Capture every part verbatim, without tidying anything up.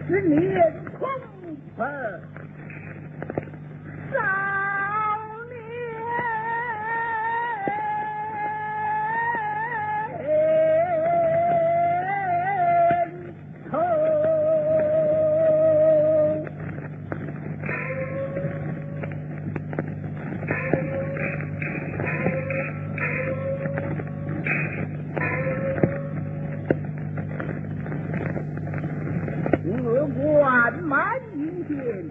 十年空分少万满阴间，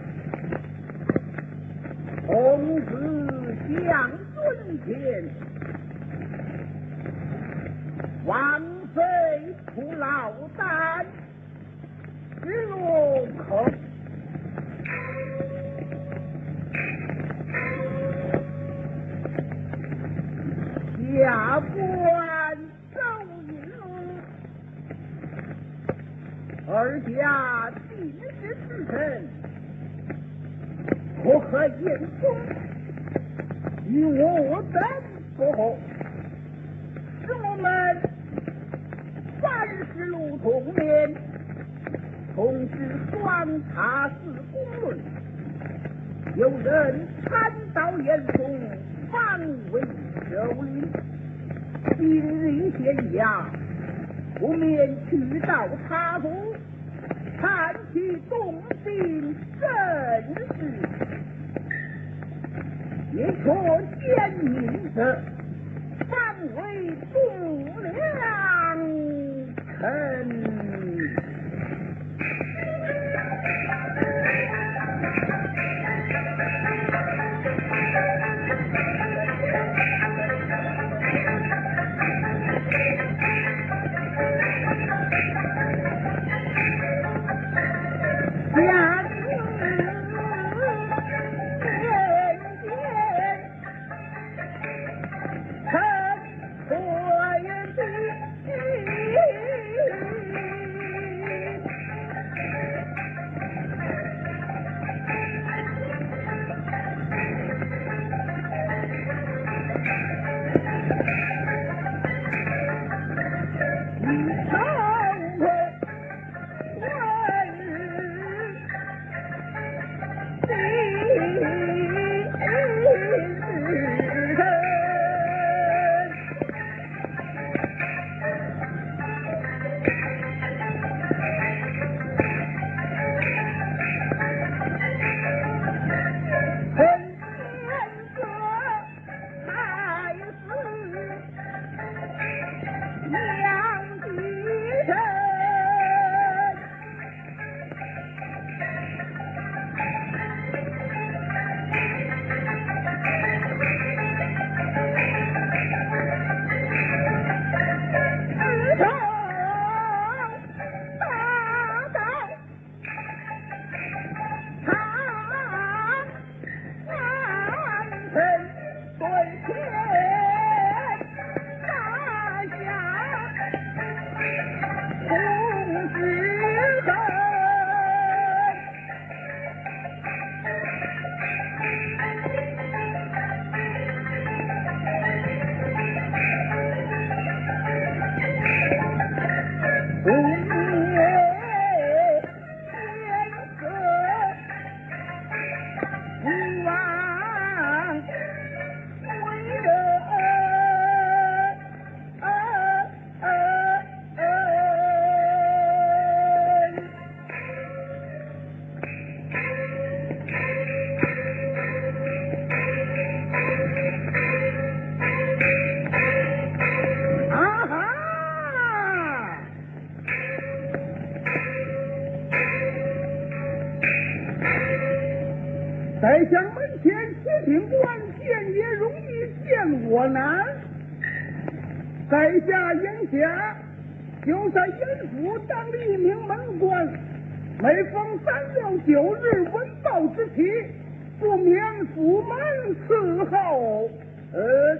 公子相尊前，王妃出老丹，日落口。下官周云龙，二家今日时辰，可可言中与我等不合，使我们凡事路同面，同时双茶四公论，有人参到严嵩，防卫社会，今日县衙，不免去到茶府，看其动静真实，也可见明者，方为不良臣。宰相门前此情关，见也容易见我难。在下眼下就在严府当了一名门官，每逢三六九日闻报之期，不免府门伺候。呃，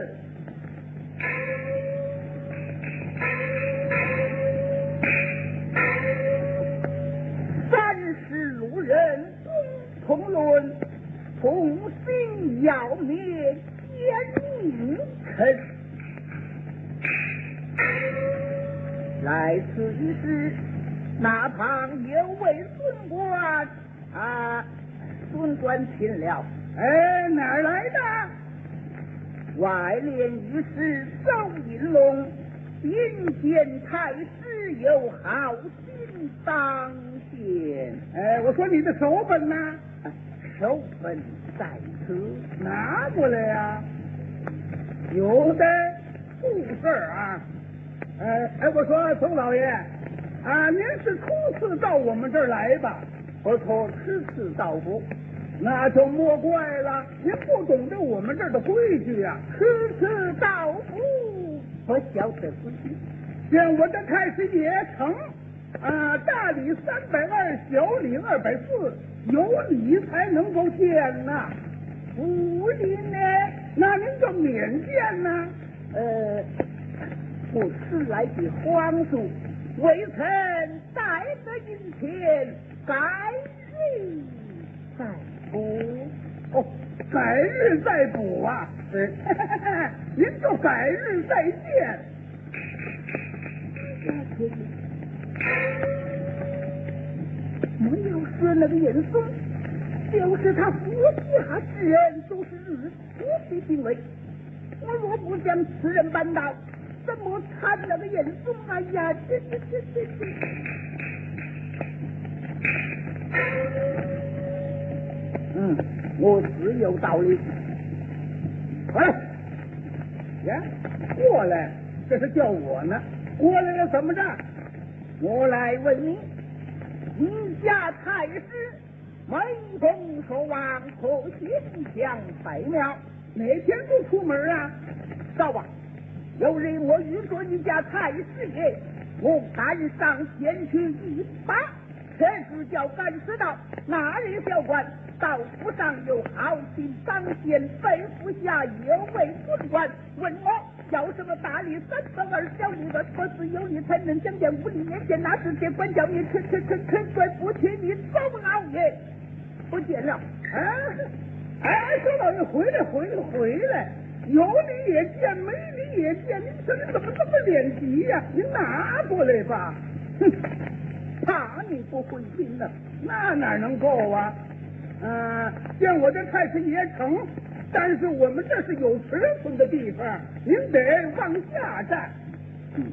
三十路人同论，同心要灭奸佞臣。来此一事， 那旁有位孙官啊，孙官亲了。 哎，哪儿来的？ 外联御史周银龙，并见太师有好心当先。 哎，我说你的手本呢？ 手本在此， 拿过来呀、啊。有的故事啊。哎哎，我说周老爷啊，您是初次到我们这儿来吧？ 不错，此次到府。 那就莫怪了，您不懂得我们这儿的规矩呀、啊。 此次到府，不晓得规矩。 见我的太师爷成啊，大礼三百二，小礼二百四，有礼才能够见呐。 无礼呢， 那您就免见呐。 呃，我迟来的皇叔，微臣带得银钱，改日再补。 哦，改日再补啊！是，您就改日再见。 没有说那个严嵩，就是他府下之人，都是日出的定位。我若不将此人扳倒，怎么参那个严嵩？哎呀，这这这这这！嗯，我自有道理。 哎，呀，过来，这是叫我呢。过来了怎么着？ 我来问你，你家太师每逢说王可心向北庙， 哪天不出门啊？ 少王，有日我遇着你家太师爷，我赶上前去一把，这只叫赶迟到。那日小官到府上有好心当先，北府下有位孙官问我叫什么大礼三分二，小礼的说是有礼才能相见，无礼面见，那是这管教你吃吃吃吃对不起你周老爷，不见了。 哎哎，周老爷回来回来回来，有理也见，没理也见，您这人怎么这么脸皮呀、啊？您拿过来吧。 哼，怕你不回心了， 那哪能够啊？嗯、呃，见我这太师爷成，但是我们这是有尺寸的地方，您得往下站， 嗯，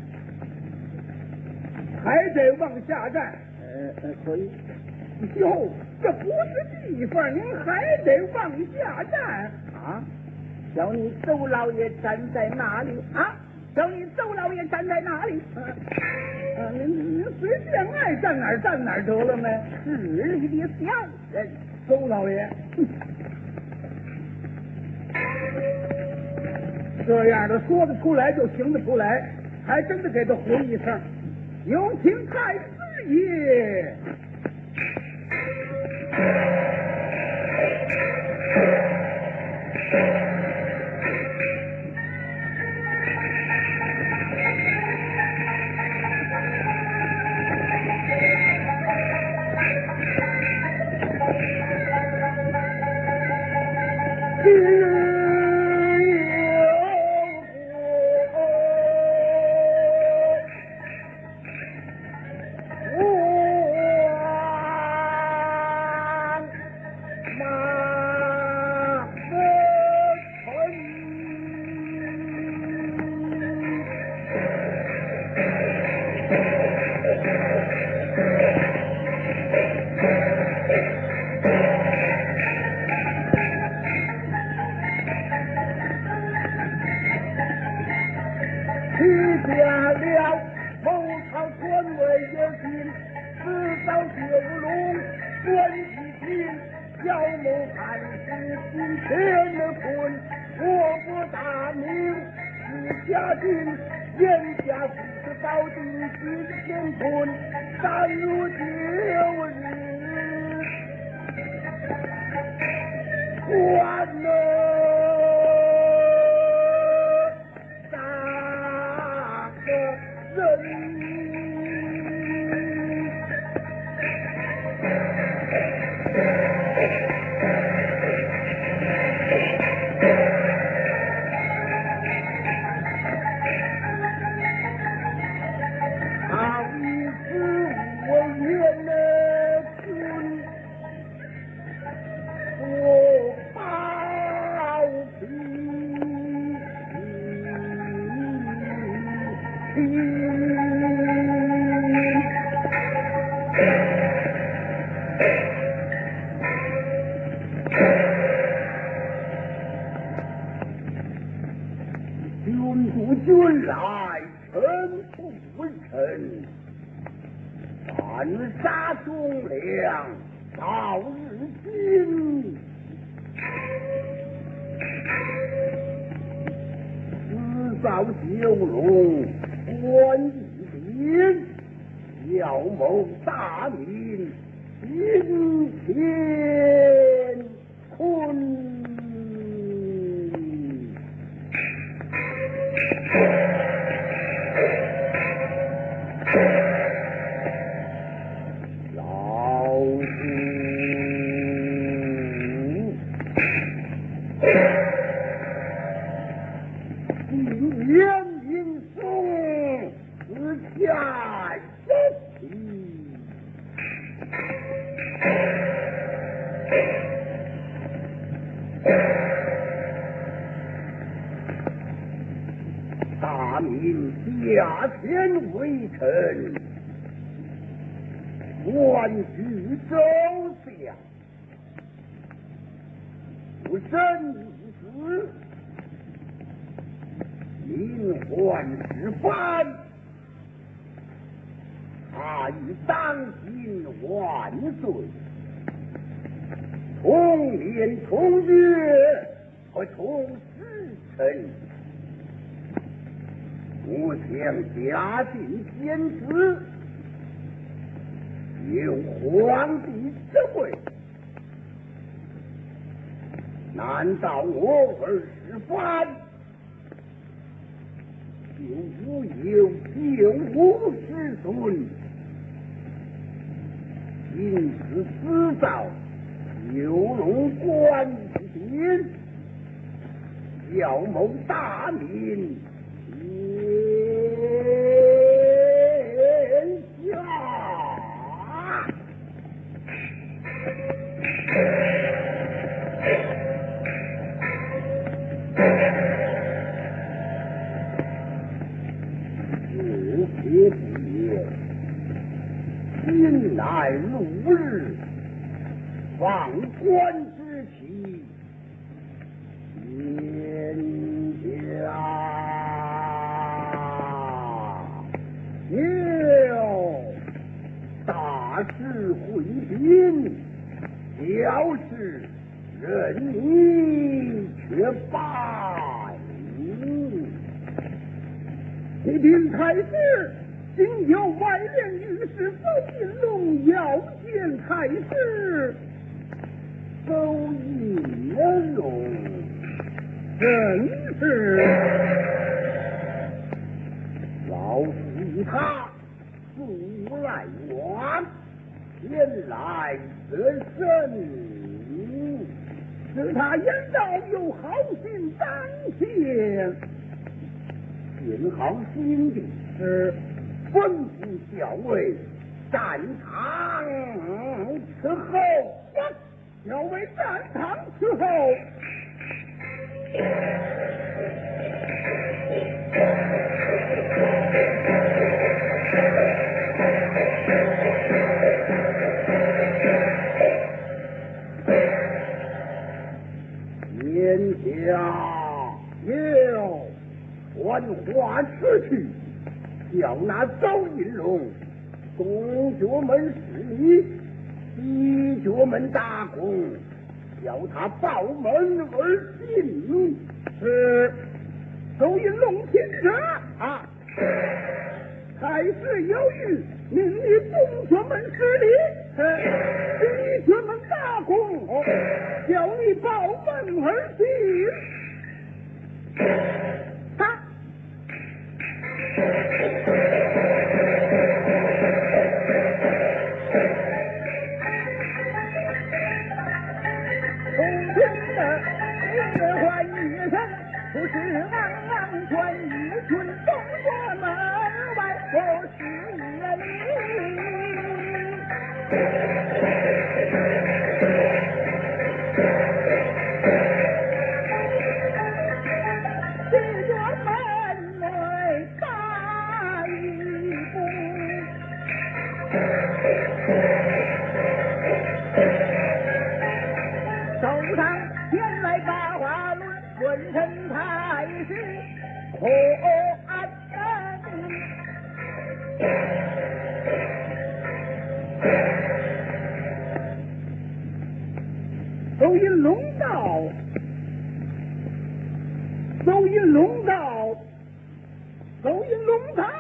还得往下站。 呃呃，可以。 哟，这不是地方，您还得往下站啊！叫你周老爷站在哪里啊？叫你周老爷站在哪里？ 啊啊，您您随便爱站哪儿站哪儿得了没？ 势利的小人， 周老爷，这样的说得出来就行得出来，还真的给他回一声，有请太师爷。 君主君来，臣不臣，暗杀忠良，到日今。私造九龙，官一兵，要谋大民，今天困。大明下天为臣，官居州下，不身一死，民患事藩，他与当今万岁，同年同月和同时辰。我想嘉靖天子，有皇帝之位，难道我儿是藩，就无有九五之孙？因此私造九龙关之典，要谋大民。天下，日节不言，今来入日，放官之期，天下。有大事回兵，小事任你却败。 启禀太师，今有外联御史邹应龙要见太师。 邹应龙， 正是。 老夫与他素来往，前来得胜， 使他言道有好心当先。 尽好心的是吩咐校尉战场伺候， 校尉战场伺候。 眼下有传话此去，叫那邹应龙东角门侍立，西角门打工，叫他报门而进。 是邹应龙听着啊，太师有谕，命你东角门侍立，西角门打工，叫你报门而进。他从今的夜换一声，不是昂昂传一群东角门外不是夜里。西角门内大一步， 手上前来八花轮，浑身太师可安身。 走引龙道，走引龙道，走引龙道。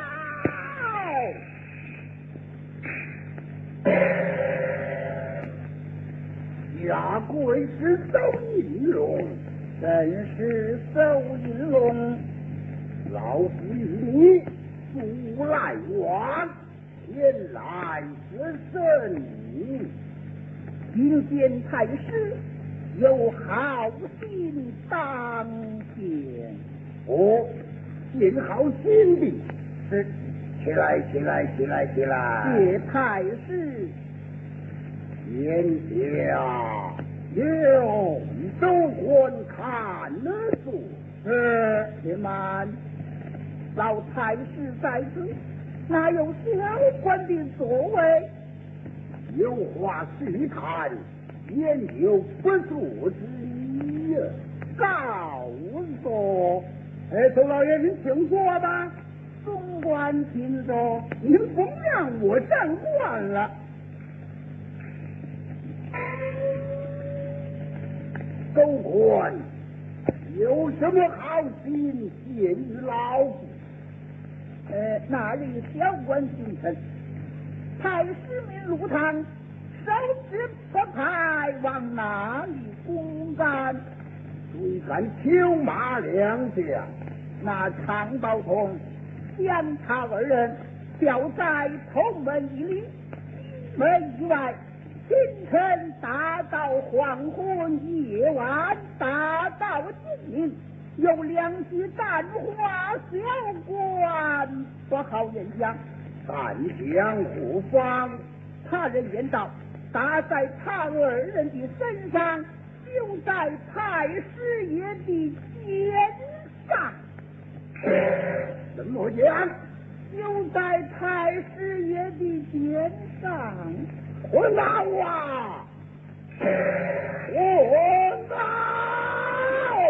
下跪是走引龙， 真是走引龙。 老夫与你素来往，前来是神明。 今见太师有好心当先， 哦，见好心的是，起来，起来，起来，起来！ 谢太师。 眼下有州官看得住， 是，且慢，老太师在此，哪有小官的座位？ 有话细谈，言有不足之意。 告诉， 哎，周老爷，您请坐吧。 总管请坐。 您甭让我站惯了。州官有什么好心献于老夫？ 呃，那里小官进城，太师命入堂，手执破牌往哪里公干？ 追赶秋马两将， 那常宝通、姜超二人吊在同门一里，门以外。清晨大道黄昏，夜晚大道静明，有两句淡话，小官不好言讲。 但将何方？ 他人言道，打在他二人的身上，就在太师爷的肩上。 怎么讲？ 就在太师爷的肩上。 我闹啊！我闹！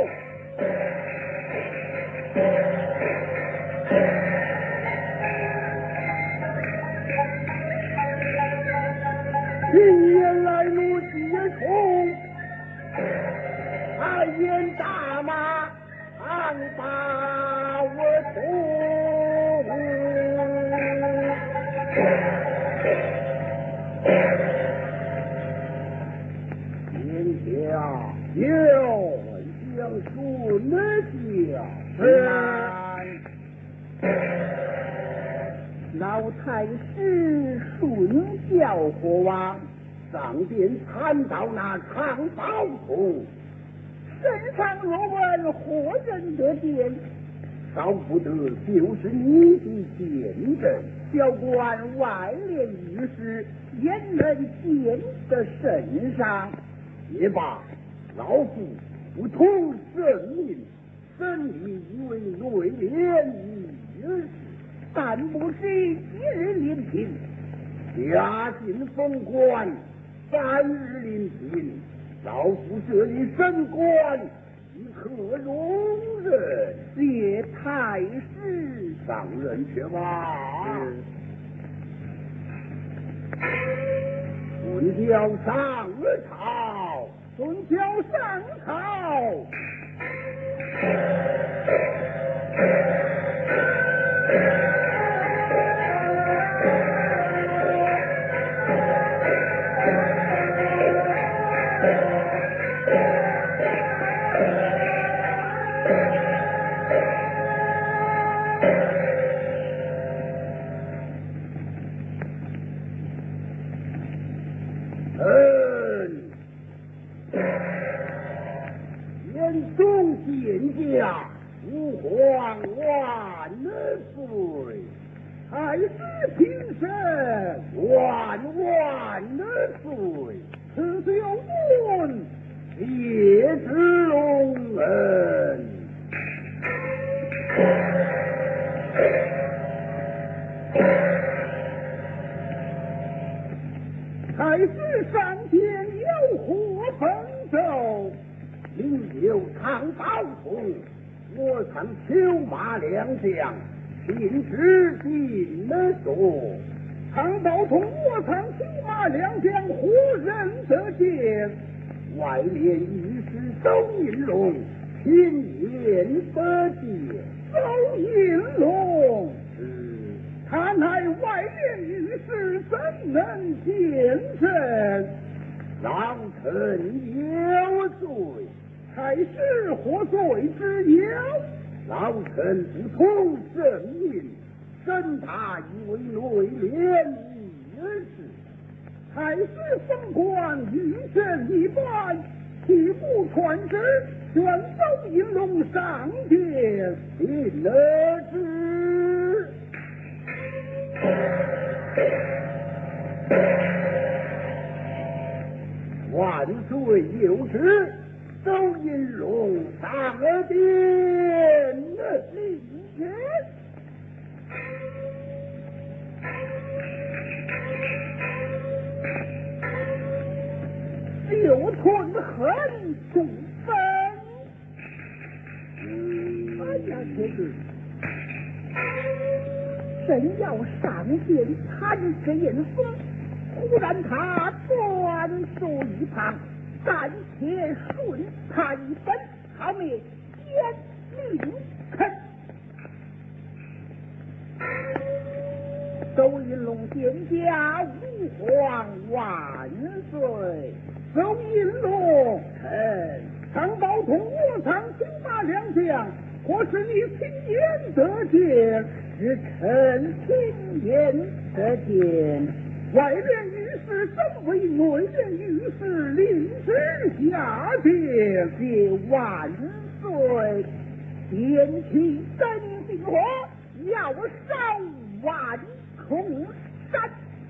近年来如接冲，二言大马常把我冲。有将顺教， 老太师顺教何往？ 上殿参到那常宝通， 身上若问何人得见？ 少不得就是你的见证。 小官外练御史，焉能见得身上？ 也罢，老夫不同圣命，审你以为内敛御史， 但不是一日临平， 家境封官，三日临平，老夫这里升官，你可容忍？ 谢太师， 上任去吧。遵教上朝， 遵教上朝。 见驾，吾皇万岁！太师平身，万万岁！此次有问，谢之隆恩。 太师上天有何吩奏？ 另有唐宝同，我曾求马良将，亲自进了说。 唐宝同，我曾求马良将，何人得见？ 外面御史周银龙，亲言得见。 周银龙， 嗯， 他乃外面御史，怎能见身？ 老臣有罪。 太师何罪之有？ 老臣不从圣命，审他以为内敛御史。 太师封官御朕一般，岂不传旨宣周银龙上殿？ 听了之。万岁有旨，周银龙上殿。 领旨。六寸恨中分。哎呀，这是真要上殿参知宴风，忽然他转述一旁，暂且顺他一分，好灭奸佞臣。周银龙见驾，吾皇万岁！周银龙，臣唐宝同，我常求马良将，或是你亲言得见？是臣亲言得见。外面御史身为内殿御史，临时下殿，谢万岁。天气真定火，要烧万空山。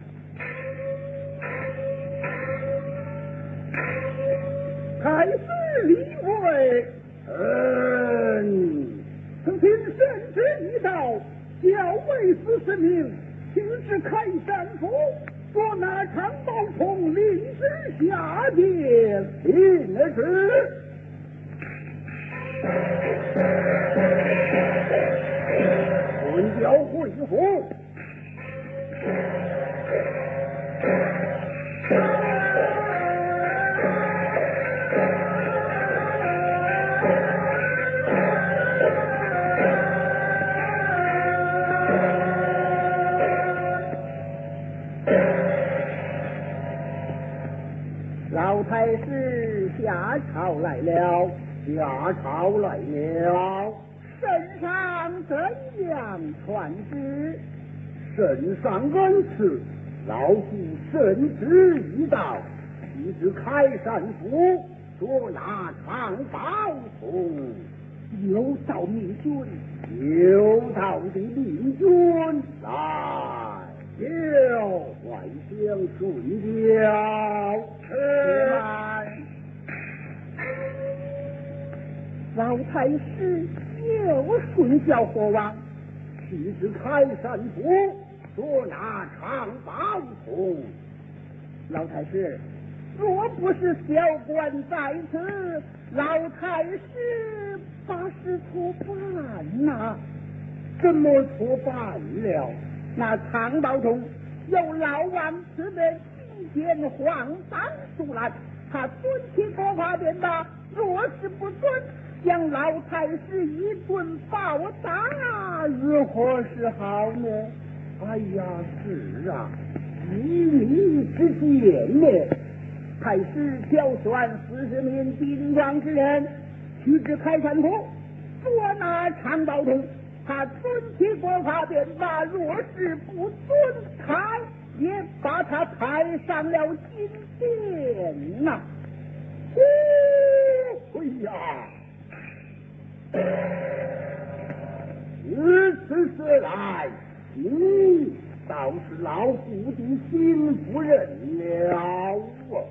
太师李位， 嗯， 曾听圣旨一道，校尉司使命，请至开山府，捉拿常宝同，临时下殿。 听了之。混交回府。 老太师下朝来了， 下朝来了。 圣上怎样传旨？ 圣上恩赐，老夫圣旨一道，即至开山府，捉拿常宝同。 有道明君， 有道的明君来。有外相顺教。 来，老太师有顺教何往？ 去至开山府，捉拿常宝同。 老太师，若不是小官在此，老太师把事错办呐、 怎么错办了？ 那常宝同有老王赐的金钱黄榜书来，他遵其国法便罢，若是不遵，将老太师一顿暴打，如何是好呢？ 哎呀，是啊，依你之见呢？ 太师挑选四十名精壮之人，去至开山府，捉拿常宝同。他遵其国法便罢，若是不遵，他也把他抬上了金殿呐、 哦，哎呀，如此说来，你倒是老夫的新夫人了。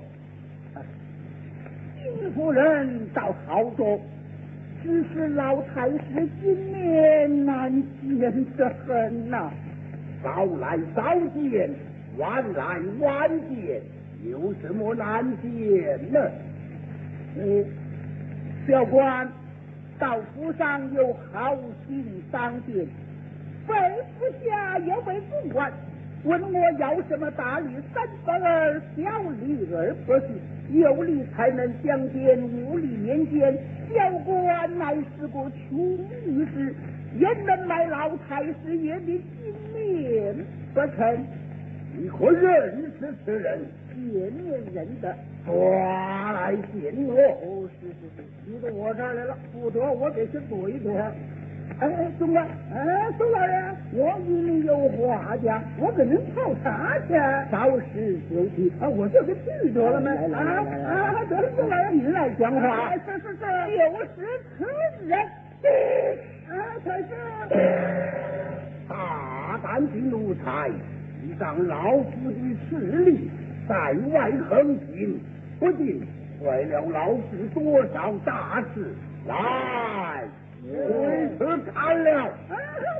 金夫人倒好多，只是老太师今年难见得很呐、 早来早见，晚来晚见， 有什么难见呢？嗯，教官，道府上有好心赏鉴，吩咐下有位总管问我要什么大礼三分儿，小礼二不是，有礼才能相见，无礼面见。教官乃是个穷律师，焉能买老太师爷的金面不成？你可认识此人？见面认得，抓来见我。哦，是是是，你到我这儿来了，不得我给他躲一躲。哎，总管，哎，宋老人，我与你有话讲，我跟您泡茶去。稍事休息啊，我这不去得了吗？啊啊，得了，宋老人您来讲话。是是是，就是此人。啊，才是。大胆的奴才，依仗老夫的势力，在外横行，不定坏了老夫多少大事。来。为此看了。啊！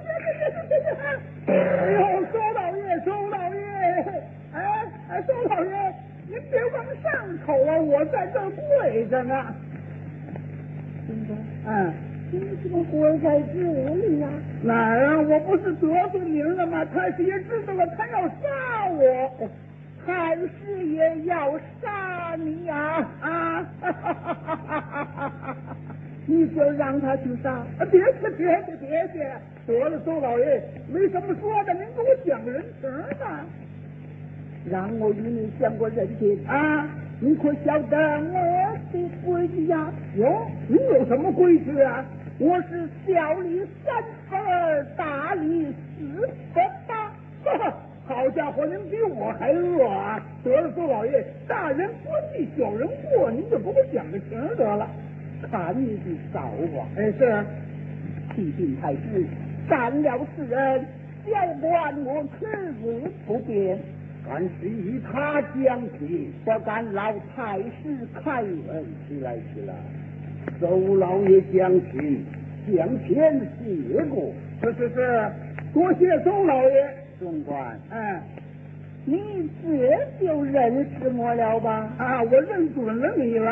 哎呦，周老爷，周老爷，哎哎，周老爷，您别往上口啊，我在这儿跪着呢。先生，嗯，你怎么跪在这里呀？哪儿啊？我不是得罪您了吗？太师爷知道了，他要杀我。太师爷要杀你呀！啊！哈哈哈哈哈哈！你就让他去杀？啊，别去，别去，别去！得了，周老爷，没什么说的，您给我讲人情吧。让我与你讲个人情啊！你可晓得我的规矩呀？哟，你有什么规矩啊？我是小礼三分儿，大礼四分八。哈哈，好家伙，您比我还恶啊！得了，周老爷，大人不计小人过，您就给我讲个情得了。看你的造化，哎是，启禀太师，干了此人，教官我此日不便，但是以他将起，不敢老太师开恩。起来起来，周老爷将亲，向前谢过。是是是，多谢周老爷。总管，嗯，你这就认识我了吧？啊，我认准了你了。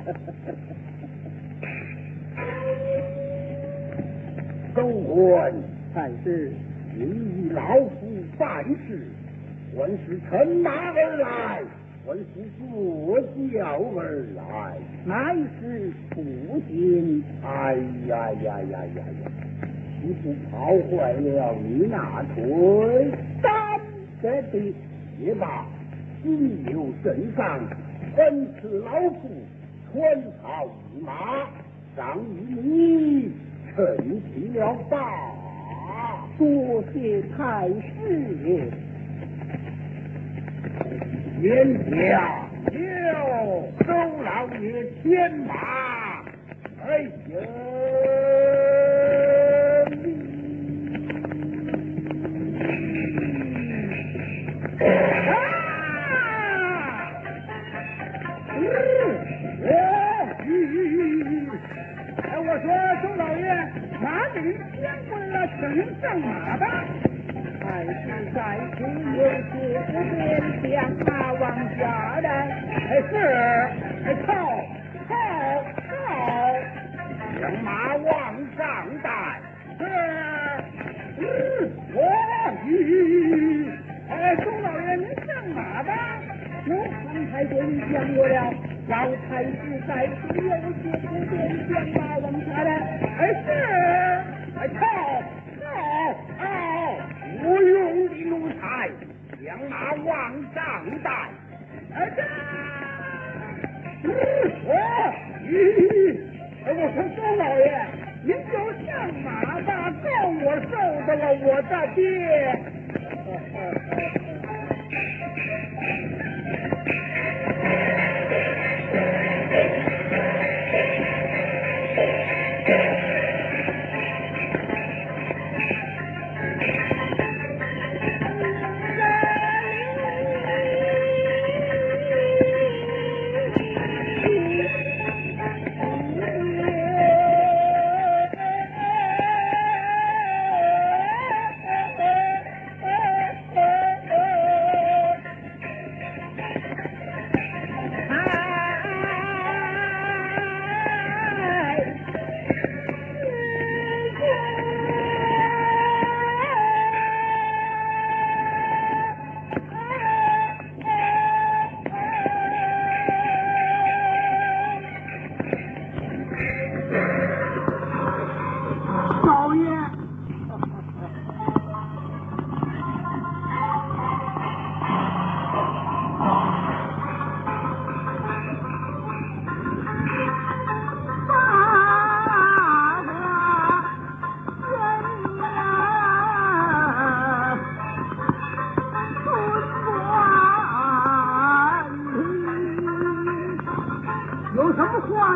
周官，但是你与老夫办事，还是乘马而来，还是坐轿而来？乃是不行。哎呀呀呀呀呀！岂不跑坏了你那腿？担得的也罢，今有圣上，本此老夫传草一马，上与你成齐了吧。多谢太师爷。言下有周老爷牵马。哎呀！我说周老爷，马给您牵回了，请您上马吧。太师在此有些不便，将马往下来。哎是，哎靠靠靠，将马往上带。是，嗯，我咦，哎周老爷您上马吧。我刚才给你讲过了。老太师在此有些不便，将马往下来。哎是，哎靠靠靠，无用的奴才，将马往上带。哎这，我咦，我说周老爷，您就上马吧，够我受的了，我的爹。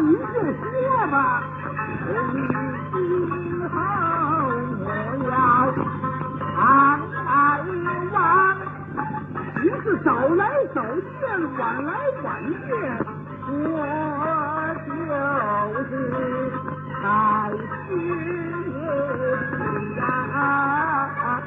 你就说吧。 今后我要常来往， 你是早来早见，晚来晚见， 我就是在世呀，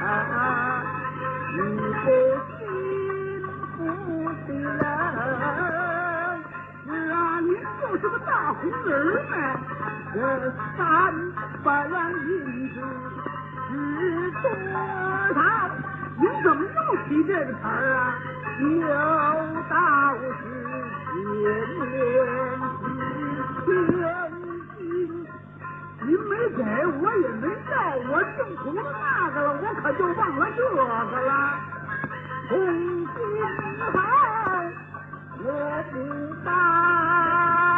你不幸福的人， 是啊，你就是个大红人呗。 这三百两银子是多少？ 您怎么又提这个词儿啊？ 有道是千年之千金。 您没给我也没要，我净图了那个了，我可就忘了这个了。 从今后我不把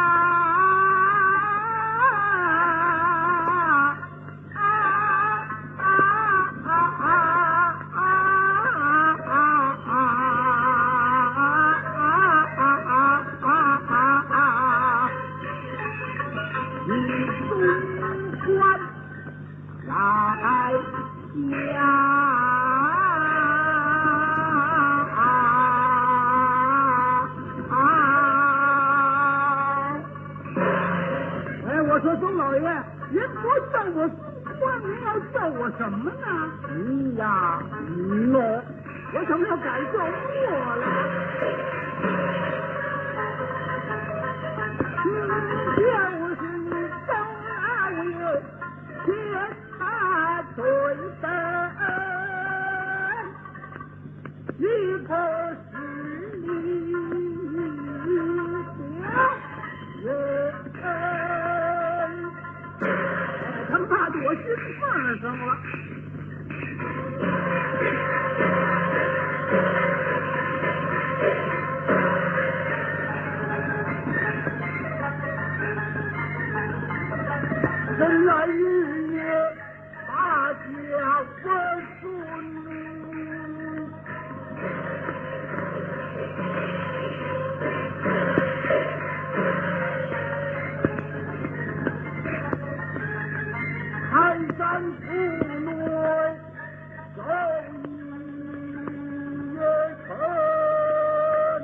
我说周老爷，您不叫我苏官，您要叫我什么呢？ 你呀，诺， 我怎么要改叫诺了？ 就是你周老爷天大罪人，一个是你的人。 他们怕我心缝上了。 人来日夜，大家我顺你。寒山腹内，周一也可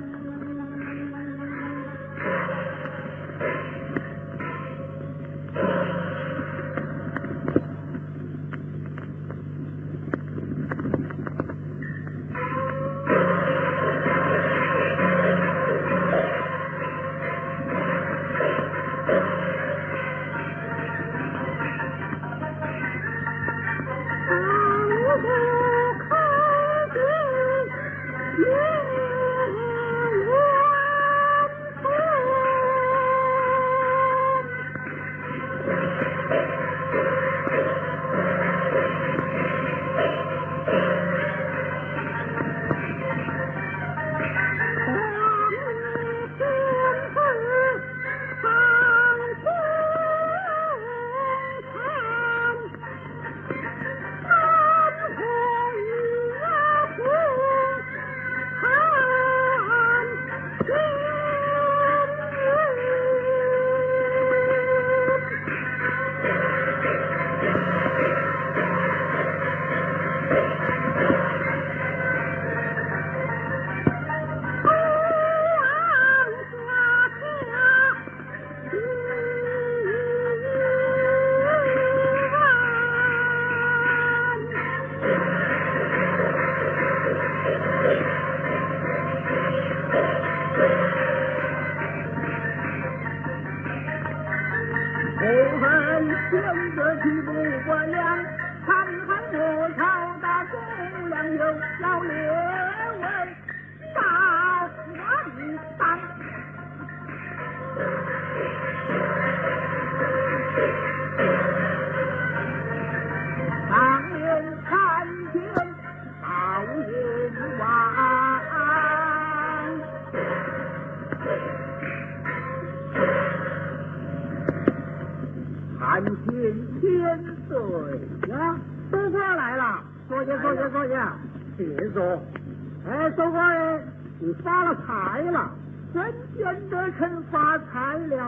天得地不不良，看看我朝大公粮又要列为大官当。当年参见报阎王，参见千岁呀！收官来了，坐下坐下坐下，请坐。哎，收官人，你发了财了，真见得臣发财了。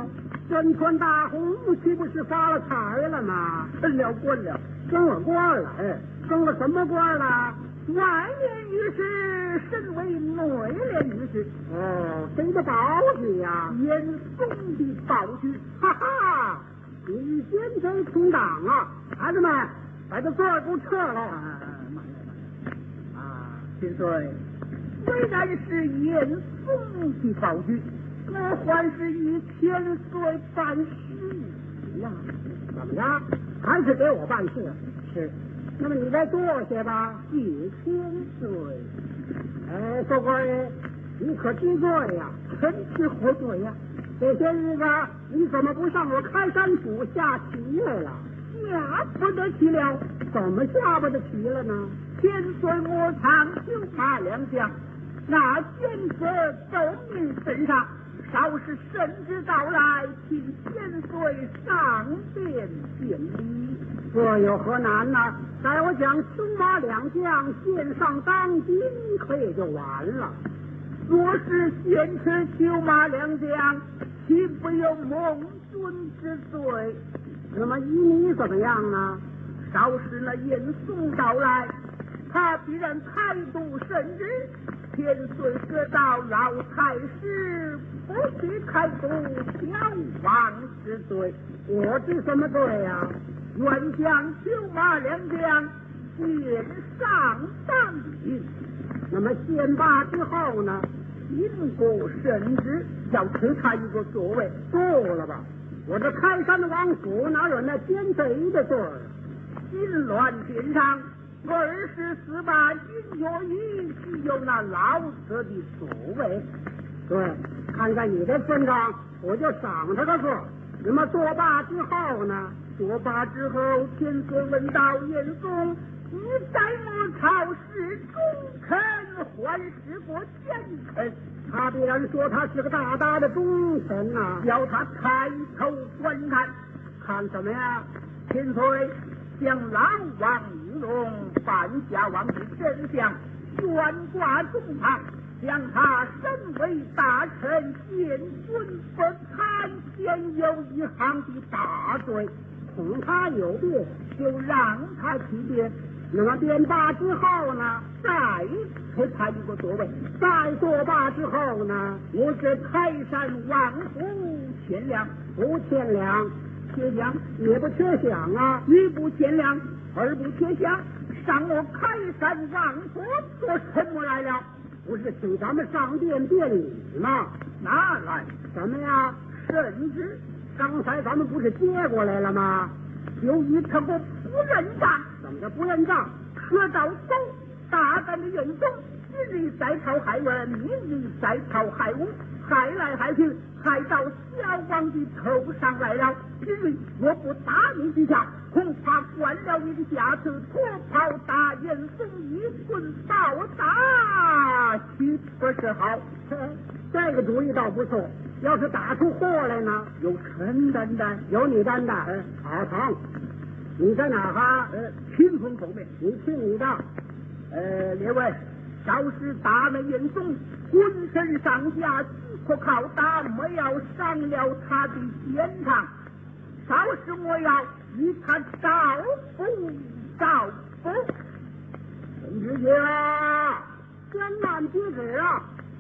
身穿大红，岂不是发了财了吗？ 升了官了， 升了官了，哎，升了什么官了？ 外联御史升为内联御史。 哦，谁的宝具呀？ 严嵩的宝具。 哈哈，你奸贼同党啊！孩子们，把这座儿给我撤了。 啊，啊，秦岁，虽然是严嵩的宝具，我还是以千岁办事呀。 怎么样？还是给我办事？ 是。 那么你再坐下吧， 谢千岁。 哎，做官人，你可知罪呀？ 臣是何罪呀？ 这些日子你怎么不上我开山府下棋来了？ 下不得棋了。 怎么下不得棋了呢？ 千岁我常就怕两将，那奸贼奏命身上，稍是圣旨到来，请千岁上殿见礼。 这有何难呢？待我将秋马两将献上当今，可也就完了。 若是先吃秋马两将，岂不有蒙尊之罪？ 那么依你怎么样呢？ 稍时那严嵩到来，他必然态度圣旨，千岁得到老太师，不必开度小王之罪。 我知什么罪呀、啊？ 愿将秋马两将献上当庭。 那么献罢之后呢？ 经过圣旨，要赐他一个座位。 够了吧？我这开山的王府哪有那奸贼的座儿？ 金銮殿上二十四把金座椅，只有那老者的座位。 对，看在你的份上，我就赏他个座。那么坐罢之后呢？ 坐罢之后，千岁问道：严嵩，你在我朝是忠臣，还是过奸臣？ 他必然说他是个大大的忠臣呐、啊， 要他抬头观看， 看什么呀？ 千岁将狼王应龙、范家王的真相悬挂中堂，将他身为大臣，见君不参，前有一行的大罪， 同他有别， 就让他去辩。 那么辩罢之后呢？ 再给他一个座位。 再坐罢之后呢？ 我这开山王府千两， 不欠两， 缺两也不缺饷啊！ 一不欠两，二不缺饷，上我开山王府做什么来了？ 不是请咱们上殿辩理吗？ 哪来？ 什么呀？ 圣旨。 刚才咱们不是接过来了吗？ 由于他我不认账。 怎么着不认账？ 可到手，大胆的认宗，今日在朝害人，明日在朝害我，害来害去，害到小王的头上来了。今日若不答应之下，恐怕关了你的下次，脱袍大严嵩一棍暴打，岂不是好？ 这个主意倒不错。要是打出祸来呢？ 有臣担当， 有你担当。 嗯， 好成。你在哪哈？ 呃，清风后面。 你去你的。 呃，列位，稍时大内严嵩浑身上下可靠打，没要伤了他的肩膀。稍时我要与他招呼招呼。 陈知节啊，千万别止啊！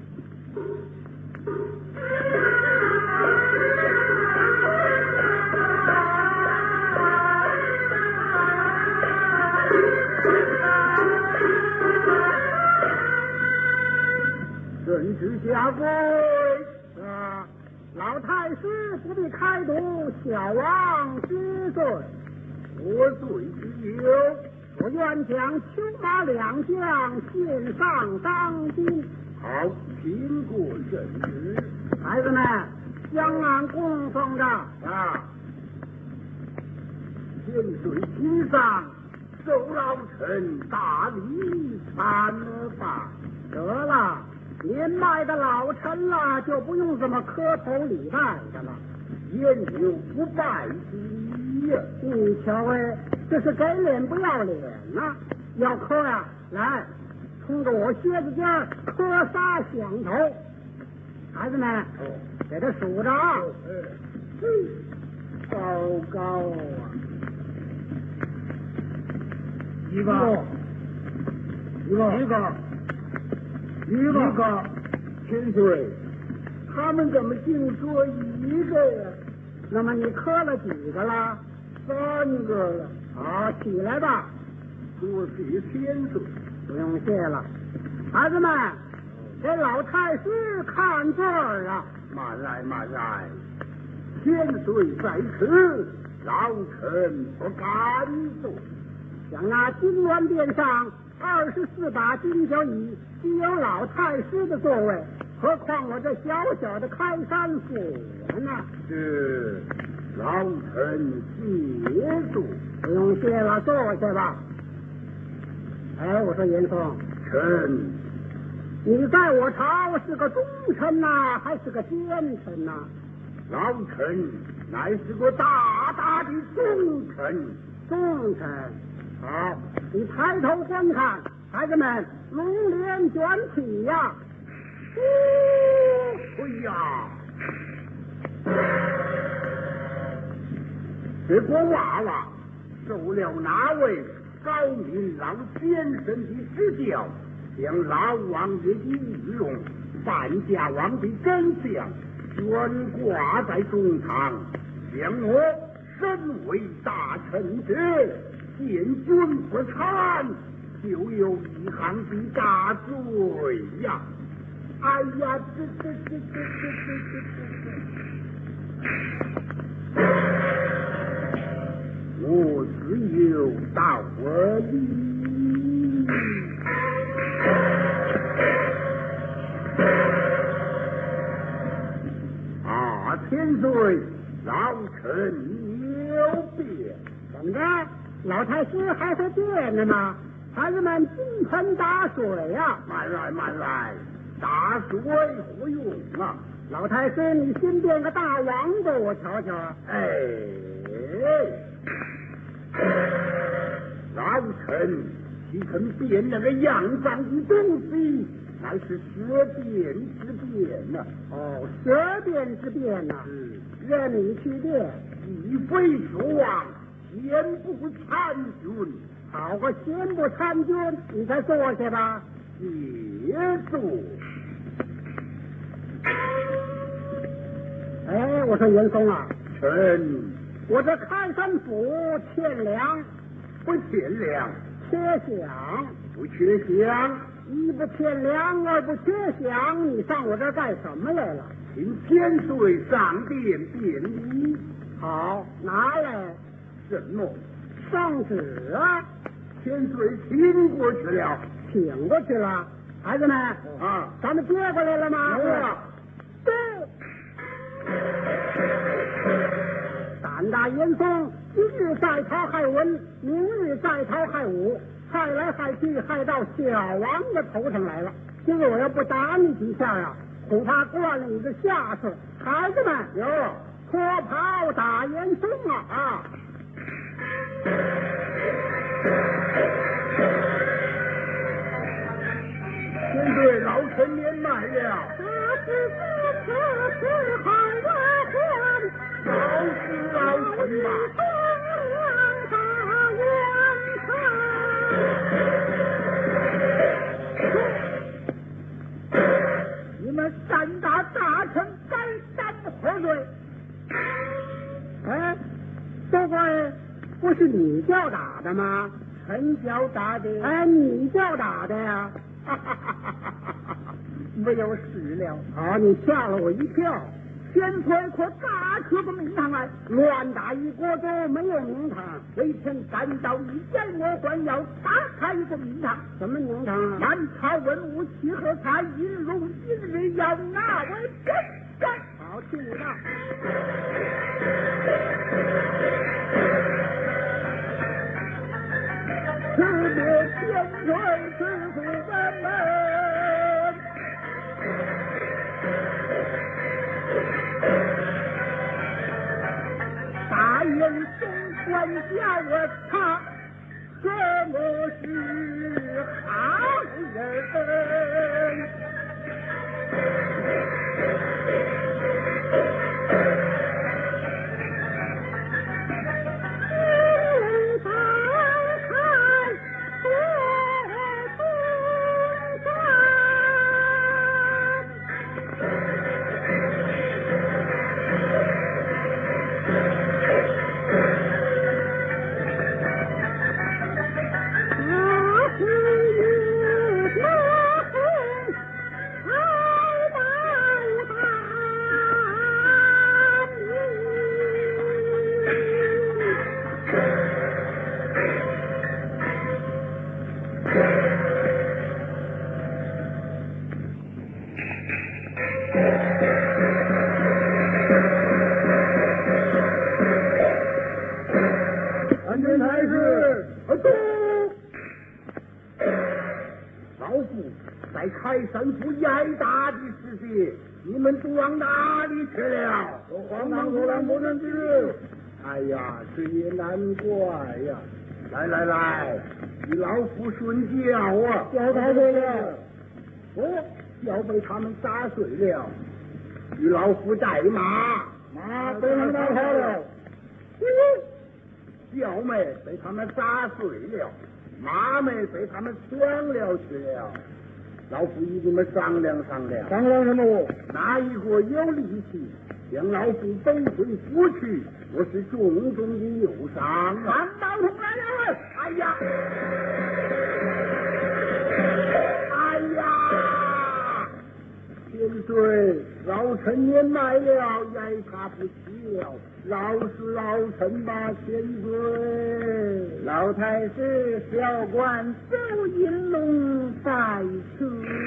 朕旨下跪啊！老太师不必开读，小王知罪。 我罪之有， 我愿将秋马两将献上当今。 好，听过圣旨。 孩子们，将俺供奉着啊！千岁亲上，受老臣大礼参吧。 得了。年迈的老臣了，就不用这么磕头礼拜的了， 也就不拜之呀。 你瞧哎，这是给脸不要脸呐、啊！要磕呀、啊，来，冲着我靴子尖儿磕仨响头。孩子们， 哦、 给他数着啊！ 哦、 糟糕啊！ 一个，一个，一个，一个，一个，千岁， 他们怎么净说一个呀？ 那么你磕了几个了？ 三个了。 好，起来吧。 多谢千岁。 不用谢了。孩子们，给老太师看字儿啊！ 慢来，慢来。千岁在此，老臣不敢动。 像那金銮殿上二十四把金交椅，既有老太师的座位，何况我这小小的开山府呢？ 是，老臣谢主。 不用谢了，坐下吧。哎，我说严嵩， 臣， 你在我朝是个忠臣呐、啊，还是个奸臣呐、啊？ 老臣乃是个大大的忠臣。 忠臣。好，你抬头观看，孩子们，龙帘卷起呀！ 哦，哎呀，这个娃娃受了那位高明老先生的指教，将老王爷的御龙范家王的真相悬挂在中堂，将我身为大臣者见君不参，就有一行的大罪呀！哎呀，这这这这这这这这，我只有道理。啊，千岁，老臣有变。 怎么着？老太师还会变呢吗？孩子们，金盆打水呀、啊！ 慢来，慢来，打水何用啊？ 老太师，你新变个大王八，我瞧瞧。 哎，老臣岂肯变那个样状的东西？乃是蛇变之变呐、 啊！哦，蛇变之变呐、啊！ 是， 任你去变， 既非说王。先不参军， 好个先不参军，你再坐下吧。 别坐。 哎，我说严嵩啊， 臣， 我这开山府欠粮， 不欠粮， 缺饷， 不缺饷， 一不欠粮，二不缺饷，你上我这儿干什么来了？ 请千岁上殿便礼。 好，拿来。 什么？ 圣旨啊！ 千岁请过去了， 请过去了。孩子们啊， 咱们接过来了吗？ 有啊。 对。胆大严嵩，今日在朝害文，明日在朝害武，害来害去，害到小王的头上来了。今日我要不打你几下啊，恐怕惯了你的下次。孩子们， 有脱袍打严嵩啊啊！ 千岁，老臣年迈了。 这是这是害我还， 老是老臣吧。 你们三大大臣该担何罪？哎，这回不是你叫打的吗？ 臣叫打的。 哎，你叫打的呀？ 哈哈哈哈哈哈！没有事了。 好，你吓了我一跳。 千岁可大出个名堂来， 乱打一锅粥没有名堂。 微臣感到一见我还要打开一个名堂。 什么名堂啊？ 满朝文武齐和他一如今日要纳为真干。 好，听你的。 此别千岁之父人们，大人总管教我他什么是好人。 挨打的时节，你们都往哪里去了？ 荒唐说来不能知。 哎呀，这也难怪呀！来来来，与老夫顺教啊！ 教他这个， 哦，要被他们打碎了。与老夫带马， 马被他们打跑了。 轿妹被他们打碎了，马妹被他们抢了去了。老夫与你们商量商量， 商量什么？ 哪一个有力气，将老夫北回府去，我是重重的忧伤啊！ 韩宝通来了！ 哎呀！哎呀！千岁，老臣年迈了，也爬不起了，饶是老臣吧，千岁。 老太师，小官走银龙在此。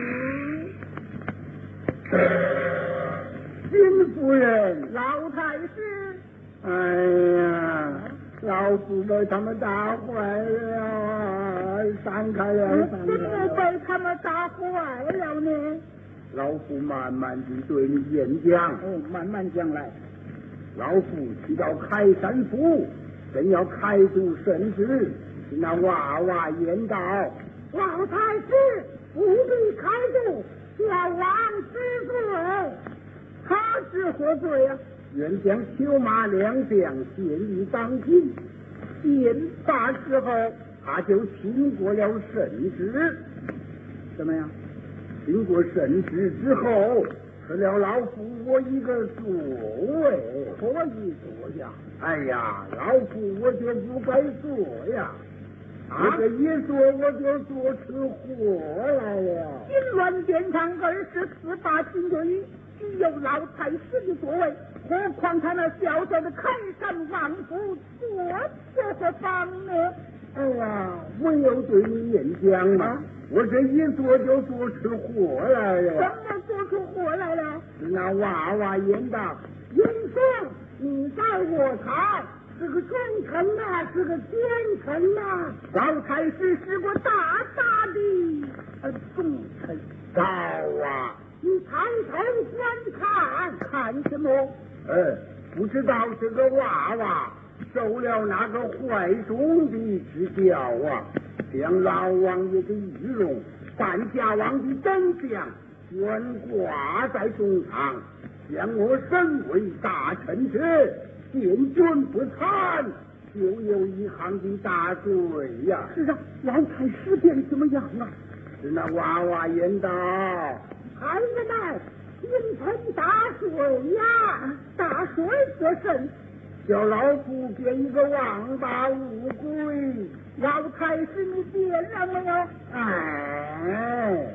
金夫人， 老太师， 哎呀，老夫被他们打坏了，闪开了，闪怎么开了。 被他们打坏了呢？ 老夫慢慢地对你演讲。 哦，慢慢讲来。 老夫去到开山府，正要开读圣旨，那娃娃言道：“ 老太师不必开读，小王知罪。他知何罪呀、啊？ 愿将秋马两将献于当庭。献罢之后，他就听过了圣旨。 怎么样？ 经过圣旨之后，赐了老夫我一个座位，可以坐下。哎呀，老夫我就不该坐呀！啊、我这一坐我就坐出祸来了。 金銮殿上二十四把金队，只有老太师的座位，何况他那小小的开山王府坐这何方呢？ 哎呀，我有对你演讲嘛。啊，我这一坐就坐出祸来了。 怎么做出祸来了？ 是那娃娃言道：“ 英雄，你在我朝是个忠臣呐，是个奸臣呐。老太师是个大大的呃忠臣。 高啊！ 你抬头观看，看什么？ 呃，不知道这个娃娃受了那个坏种的之教啊，将老王爷的御容、范家王的灯像悬挂在中堂，将我身为大臣者见君不参，就有一行的大罪呀、啊。 是啊，老太师变怎么样啊？ 是那娃娃言道：“ 孩子们，今晨大水呀，大水则甚。 叫老夫变一个王八乌龟。 老太师，你变了没有？ 哎，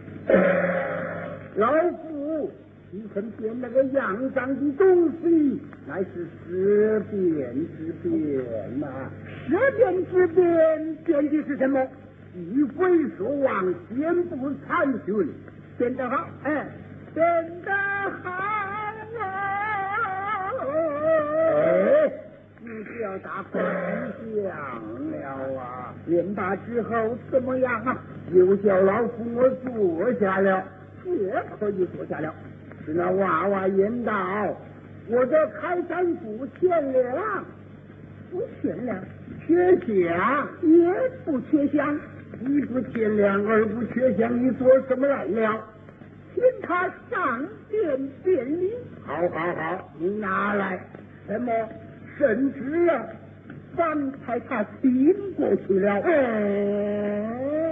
老夫你肯变那个样长的东西，乃是十变之变呐、啊！ 十变之变，变的是什么？ 一非所望，先不参军， 变得好，哎，变得好啊！ 哎，你不要打幻想了啊！ 变罢之后怎么样啊？ 又叫老夫我坐下了， 也可以坐下了。 是那娃娃言道：我这开山府欠粮， 不欠粮， 缺饷也不缺饷。 一不欠粮，二不缺饷，你做什么来了？ 请他上殿辩理。 好好好，你拿来。什么圣旨啊？ 方才他听过去了。 哎，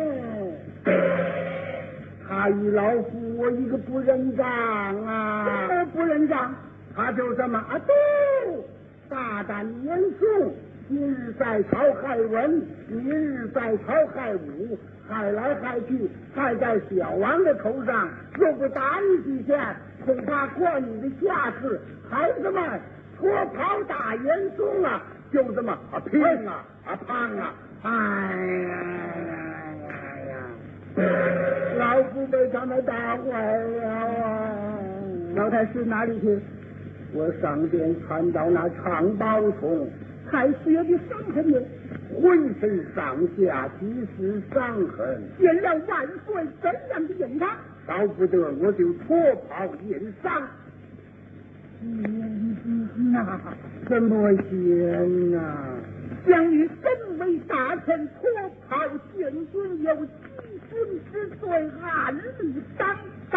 他与老夫我一个不认账啊！ 怎么不认账？ 他就这么啊，都大胆严肃。今日在朝害文，明日在朝害武，害来害去，害在小王的头上。若不打你几下，恐怕过你的下次。孩子们，脱袍打严嵩啊！就这么啊拼啊啊胖啊！哎呀，老夫被他们打坏了啊！ 老太师哪里去？ 我上殿看到那常宝通。 太师有的伤痕呢， 浑身上下几是伤痕。 见了万岁怎样的用他？ 少不得我就脱袍宴赏。 那怎么行啊？将与身为大臣脱袍见尊，有欺君之罪，按理当斩。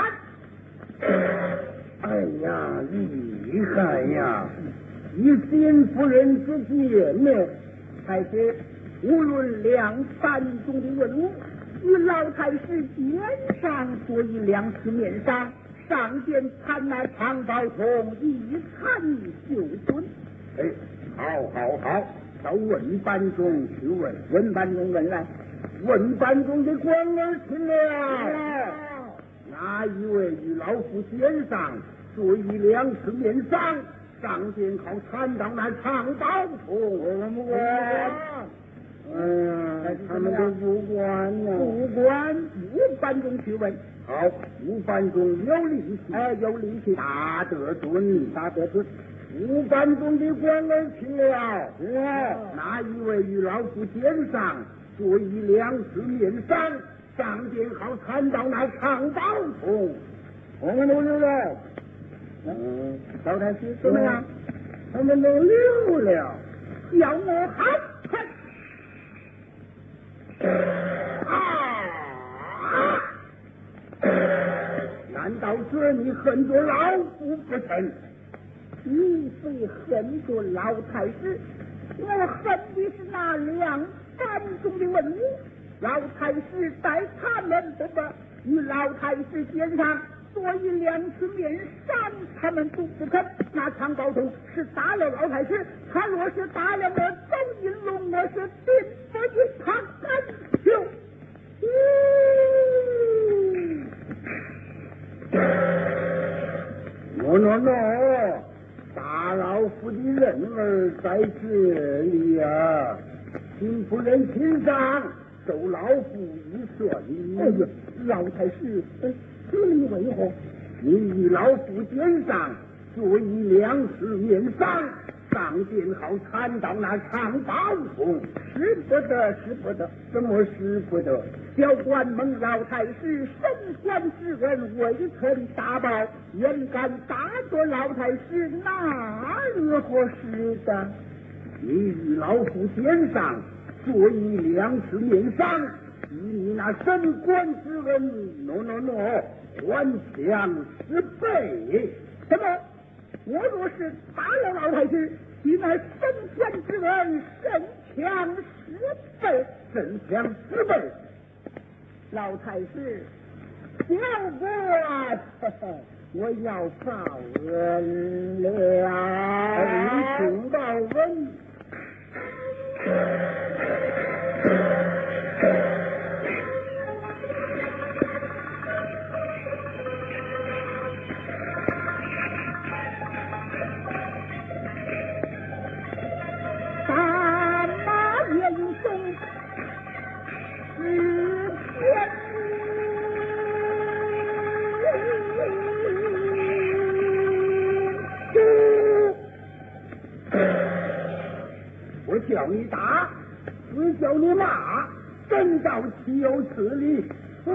哎呀，厉害呀！以先夫人之见呢， 太师，无论两班中的文武，与老太师肩上所以两次面上，上见参那常宝通，一参就尊。 哎，好好好，到文班中去问， 文班中问来， 文班中的官儿听了，哪一位与老夫肩上所以两次面上？上殿靠参到那常宝通，我们管。嗯，他们都不管呢。 不管，五班中去问。 好，五班中有力气， 哎，有力气， 大得尊， 大得尊。 五班中的官儿听了，哪一位与老夫肩上所以两次面上？上殿好参到那常宝通，我们都留了。嗯， 老太师怎么样？ 他们都溜了， 叫我喊啊！难道这你恨着老夫不成？ 你非恨着老太师，我恨的是那两班中的文武。老太师待他们不不与老太师肩上。所以两次面上，他们都不肯。那常宝通是打了老太师，他若是打了我周银龙，我是定不与他干休。 喏喏喏，大老夫的人儿在这里啊，请夫人请上，受老夫一算。 哎呀，老太师，这里为何？ 你与老夫肩上所以两次面上，上殿好参到那常宝通， 使不得，使不得， 怎么使不得？ 小官蒙老太师身官之恩，未曾大报，焉敢打着老太师，那如何使的？ 你与老夫肩上所以两次面上，以你那身官之恩，喏喏喏，还强十倍。 什么？我若是打了老太师，以那身官之恩，甚强十倍， 甚强十倍。 老太师，小官，我要报恩了。 你请报恩。 大马严嵩是天主， 我叫你打，我叫你骂，真到岂有此理！啊！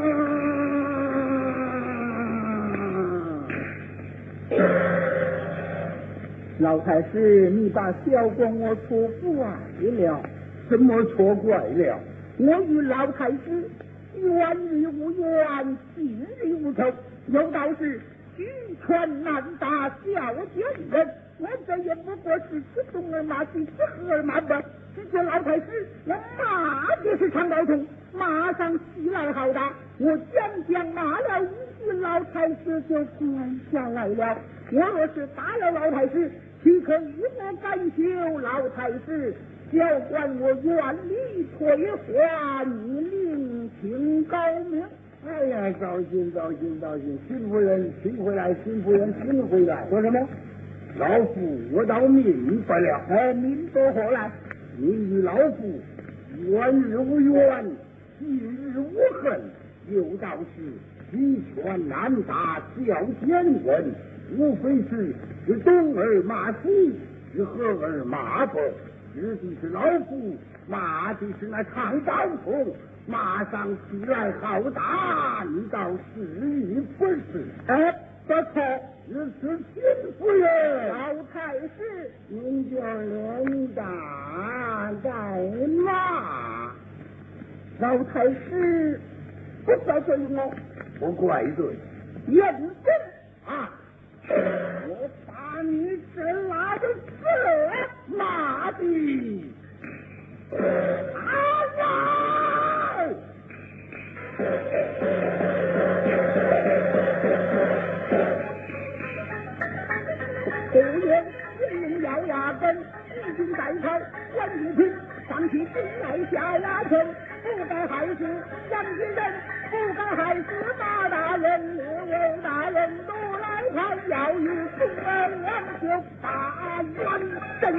老太师，你把小官我错怪了。 怎么错怪了？ 我与老太师冤日无冤，近日无仇，有道是举拳难打小奸人。我这也不过是此中而骂彼，此和而骂不。只见老太师我骂的是常宝通，马上起来好打。我讲讲骂了一句，老太师就跪下来了。我若是打了老太师，岂可与我甘休？老太师，小官我愿力退还，你另请高明。 哎呀，高兴高兴高兴！秦夫人，请回来，秦夫人，请回来。 说什么？ 老夫我倒明白了。 哎，明白何来？ 你与老夫冤日无冤，近日无恨，有道是举拳难打小奸人，无非是是东而骂西，是和而骂北，实际是老夫骂的是那常宝通。 马上起来好打，你倒是与不是？ 哎，不错， 是是秦夫人， 老太师， 您就连打带骂， 老太师不怪罪我， 不怪罪， 认真啊！ 我把你这拉的色妈的！ 啊呀！不言人用咬牙根，一经在朝，关不平，上去顶来下压城，不该害死杨金人，不该害死马大人，刘大人都来看，要与众人两就把元神。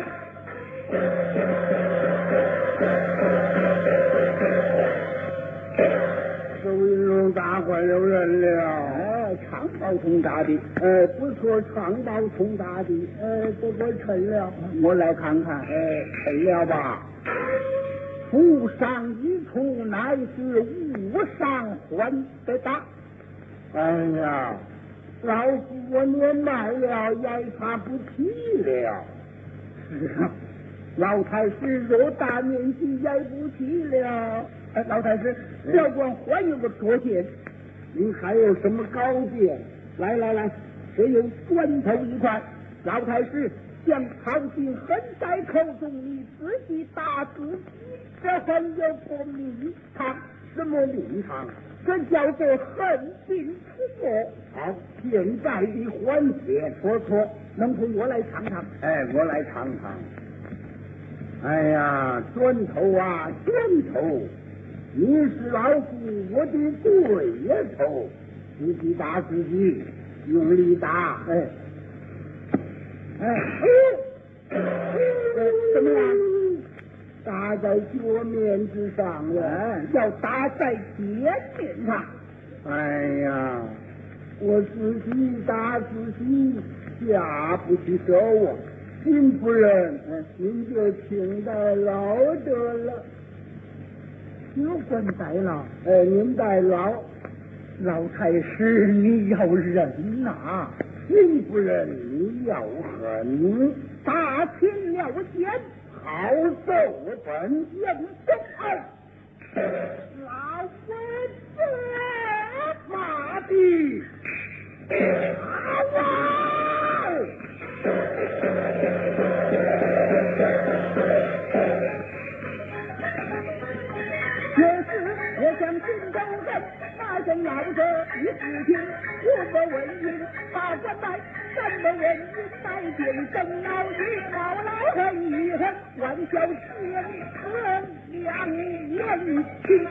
周云龙大官有人了， 哎，常宝通大帝， 哎，不错，常宝通大帝，哎，这我称了， 我来看看， 哎，称了吧。 府上一处乃是无上还的大。 哎呀，老夫我年迈了，也差不起了。 是啊，老太师若大年纪也不起了。哎，老太师，小官还有个拙见， 您还有什么高见？ 来来来，这有砖头一块，老太师将朝廷横在口中，你自己打自己，这还有个名堂。 什么名堂？ 这叫做横定出没。 好，现在的还钱， 不错，能不我来尝尝？ 哎，我来尝尝。哎呀，砖头啊，砖头，你是老夫我的对头，自己打自己，用力打。 哎，哎，哎，怎么样？ 打在脚面之上了， 哎，要打在铁面上。 哎呀，我自己打自己，下不去手啊！金夫人，您就请代劳得了。 有官代劳， 哎，您代劳， 老太师你要忍呐！ 金夫人，你要狠， 大秦了奸， 好奏本严正儿，老夫子妈的！ 啊哇！这时我向荆州人大声闹着一事情，我不问因，把官来，咱们问因来见正老一毛来恨一恨，玩笑天和两年情。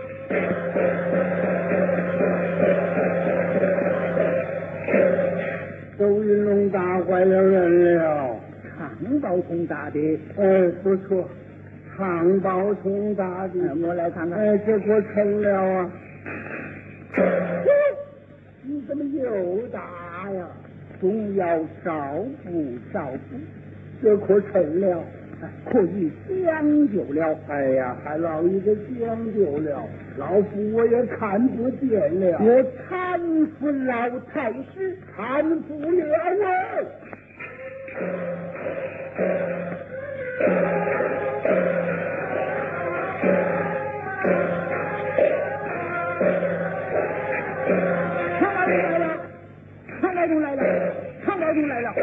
周云龙打坏了人了， 常宝通大帝， 哎，不错，常宝通大帝， 哎，我来看看， 哎，这可成了啊！ 你怎么又打呀？总要少补少补， 这可成了， 哎，可以将就了。 哎呀，还落一个将就了，老夫我也看不见了， 我搀扶老太师， 看不了啊！ 常来中来了，常来中来了，常来中来了。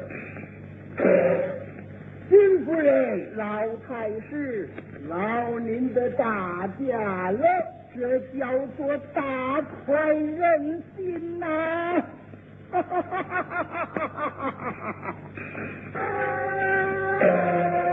金夫人，老太师，劳您的大驾了， 这叫做大快人心呐、啊！哈哈哈哈哈哈哈哈！